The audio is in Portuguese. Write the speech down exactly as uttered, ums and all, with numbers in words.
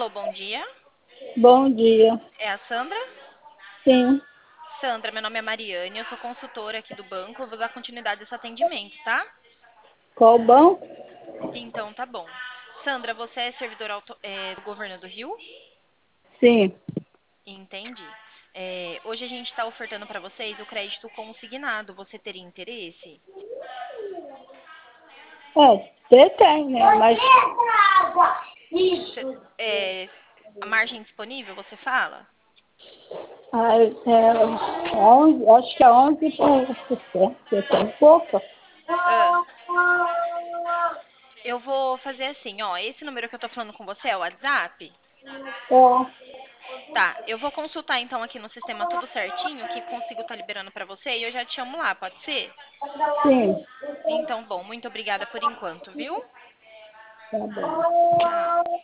Alô, bom dia. Bom dia. É a Sandra? Sim. Sandra, meu nome é Mariane, eu sou consultora aqui do banco, eu vou dar continuidade a esse atendimento, tá? Qual banco? Então, tá bom. Sandra, você é servidora auto- é, do governo do Rio? Sim. Entendi. É, hoje a gente está ofertando para vocês o crédito consignado. Você teria interesse? É, você tem, né? Mas. Cê- é, a margem disponível, você fala? Ah, é, onze, acho que é onze por cento. Você tem pouca? Ah, eu vou fazer assim, ó. Esse número que eu tô falando com você é o WhatsApp? É. Tá, eu vou consultar então aqui no sistema tudo certinho, que consigo estar liberando pra você e eu já te chamo lá, pode ser? Sim. Então, bom, muito obrigada por enquanto, viu? Tá bom. Tchau.